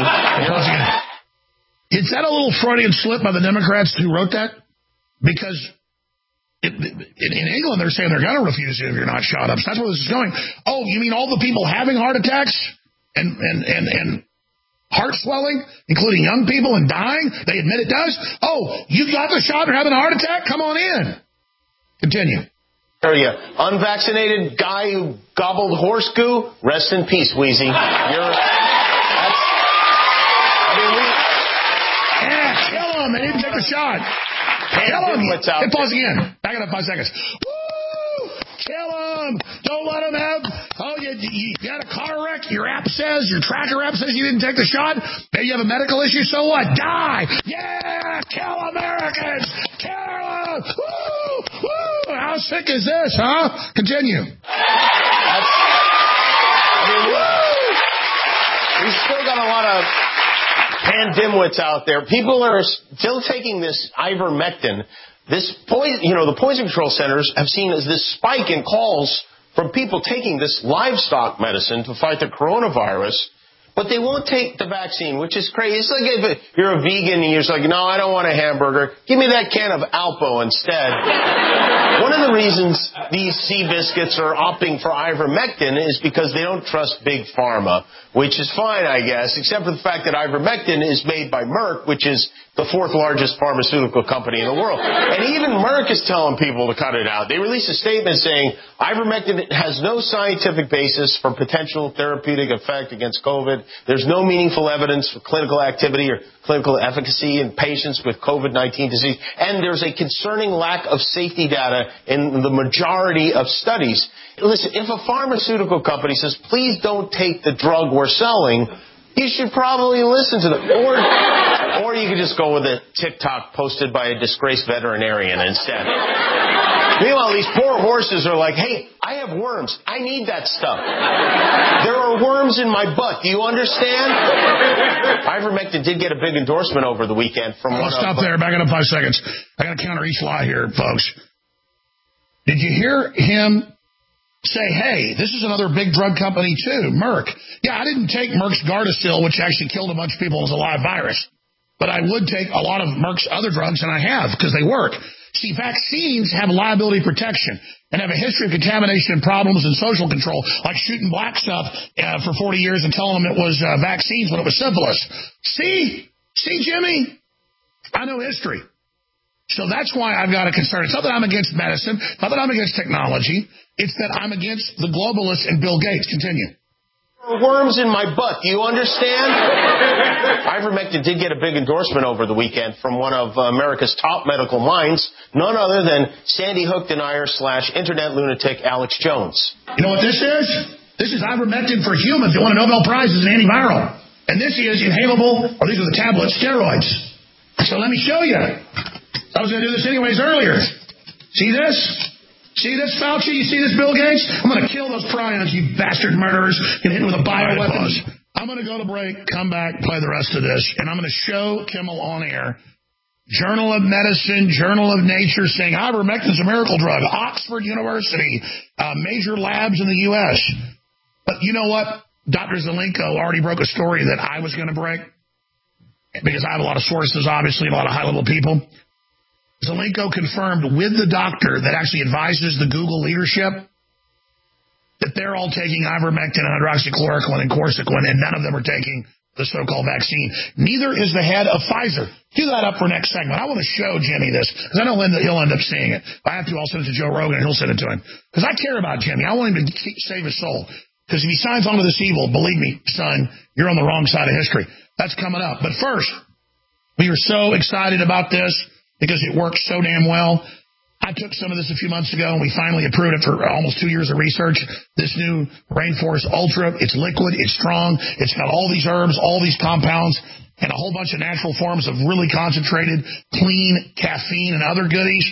Is that a little Freudian slip by the Democrats who wrote that? Because in England, they're saying they're going to refuse you if you're not shot up. So that's where this is going. Oh, you mean all the people having heart attacks? And heart swelling, including young people and dying, they admit it does. Oh, you got the shot or having a heart attack? Come on in. Continue. Unvaccinated guy who gobbled horse goo? Rest in peace, Wheezy. Kill him. They didn't take the shot. Kill him. Hit pause again. Back it up 5 seconds. Woo! Kill him. Don't let him have... you got a car wreck. Your app says, your tracker app says you didn't take the shot. Maybe you have a medical issue. So what? Die. Yeah. Kill Americans. Kill them. Woo! Woo! How sick is this, huh? Continue. We've still got a lot of pandimwits out there. People are still taking this ivermectin. This the poison control centers have seen this spike in calls from people taking this livestock medicine to fight the coronavirus But they won't take the vaccine, which is crazy. It's like if you're a vegan and you're just like, no, I don't want a hamburger. Give me that can of Alpo instead. One of the reasons these Seabiscuits are opting for ivermectin is because they don't trust Big Pharma, which is fine, I guess, except for the fact that ivermectin is made by Merck, which is the fourth largest pharmaceutical company in the world. And even Merck is telling people to cut it out. They released a statement saying ivermectin has no scientific basis for potential therapeutic effect against COVID. There's no meaningful evidence for clinical activity or clinical efficacy in patients with COVID-19 disease. And there's a concerning lack of safety data in the majority of studies. Listen, if a pharmaceutical company says, please don't take the drug we're selling, you should probably listen to them. Or you could just go with a TikTok posted by a disgraced veterinarian instead. Meanwhile, these poor horses are like, hey, I have worms. I need that stuff. There are worms in my butt. Do you understand? Ivermectin did get a big endorsement over the weekend from one Stop there. Back it up 5 seconds. I got to counter each lie here, folks. Did you hear him say, hey, this is another big drug company too, Merck? Yeah, I didn't take Merck's Gardasil, which actually killed a bunch of people as a live virus. But I would take a lot of Merck's other drugs, and I have, because they work. See, vaccines have liability protection and have a history of contamination and problems and social control, like shooting black stuff for 40 years and telling them it was vaccines when it was syphilis. See, Jimmy? I know history. So that's why I've got a concern. It's not that I'm against medicine, not that I'm against technology. It's that I'm against the globalists and Bill Gates. Continue. Worms in my butt. Do you understand? Ivermectin did get a big endorsement over the weekend from one of America's top medical minds, none other than Sandy Hook denier / internet lunatic Alex Jones. You know what this is? This is ivermectin for humans. They won a Nobel Prize as an antiviral. And this is inhalable, or these are the tablets, steroids. So let me show you. I was going to do this anyways earlier. See this? See this, Fauci? You see this, Bill Gates? I'm going to kill those prions, you bastard murderers. Get hit with a bioweapon. I'm going to go to break, come back, play the rest of this, and I'm going to show Kimmel on air. Journal of Medicine, Journal of Nature saying ivermectin's a miracle drug. Oxford University, major labs in the U.S. But you know what? Dr. Zelenko already broke a story that I was going to break because I have a lot of sources, obviously, a lot of high-level people. Zelenko confirmed with the doctor that actually advises the Google leadership that they're all taking ivermectin and hydroxychloroquine and Corsequin, and none of them are taking the so-called vaccine. Neither is the head of Pfizer. Cue that up for next segment. I want to show Jimmy this, because I know he'll end up seeing it. If I have to, I'll send it to Joe Rogan, and he'll send it to him. Because I care about Jimmy. I want him to save his soul. Because if he signs on to this evil, believe me, son, you're on the wrong side of history. That's coming up. But first, we are so excited about this, because it works so damn well. I took some of this a few months ago, and we finally approved it for almost 2 years of research. This new Rainforest Ultra, it's liquid, it's strong, it's got all these herbs, all these compounds, and a whole bunch of natural forms of really concentrated, clean caffeine and other goodies.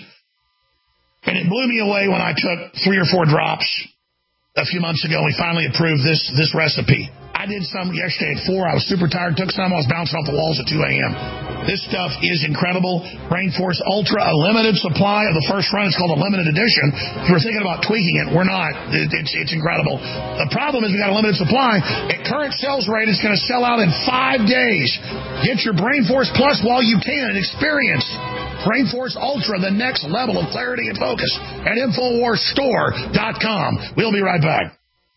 And it blew me away when I took 3 or 4 drops a few months ago, and we finally approved this recipe. I did some yesterday at 4. I was super tired, took some. I was bouncing off the walls at 2 a.m. This stuff is incredible. Rainforest Ultra, a limited supply of the first run. It's called a limited edition. If we're thinking about tweaking it, we're not. It's incredible. The problem is we got a limited supply. At current sales rate, it's going to sell out in 5 days. Get your Rainforce Plus while you can and experience Rainforest Ultra, the next level of clarity and focus at InfoWarsStore.com. We'll be right back.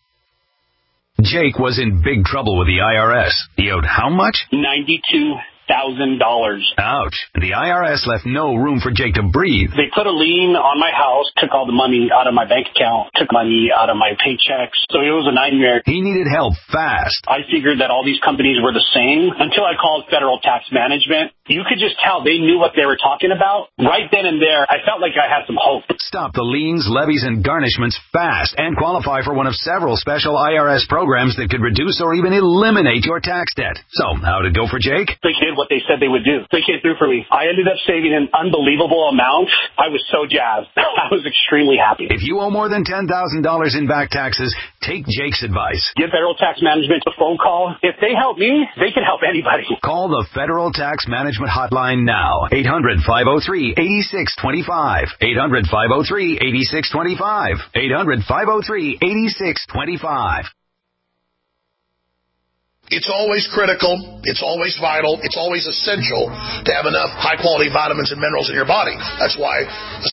Jake was in big trouble with the IRS. He owed how much? $92,000. Ouch. The IRS left no room for Jake to breathe. They put a lien on my house, took all the money out of my bank account, took money out of my paychecks. So it was a nightmare. He needed help fast. I figured that all these companies were the same until I called Federal Tax Management. You could just tell they knew what they were talking about. Right then and there, I felt like I had some hope. Stop the liens, levies, and garnishments fast and qualify for one of several special IRS programs that could reduce or even eliminate your tax debt. So, how did it go for Jake? They did what they said they would do. They came through for me. I ended up saving an unbelievable amount. I was so jazzed. I was extremely happy. If you owe more than $10,000 in back taxes, take Jake's advice. Give Federal Tax Management a phone call. If they help me, they can help anybody. Call the Federal Tax Management Hotline now. 800-503-8625. 800-503-8625. 800-503-8625. It's always critical, it's always vital, it's always essential to have enough high-quality vitamins and minerals in your body. That's why the